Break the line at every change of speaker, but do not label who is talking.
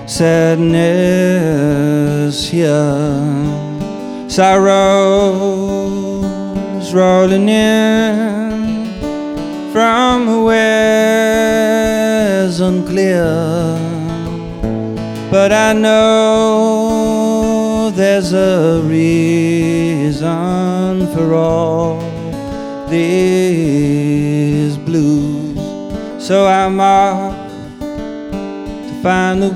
sadness here. Sorrows rolling in from a west unclear, but I know there's a reason for all these blues. So I'm off to find the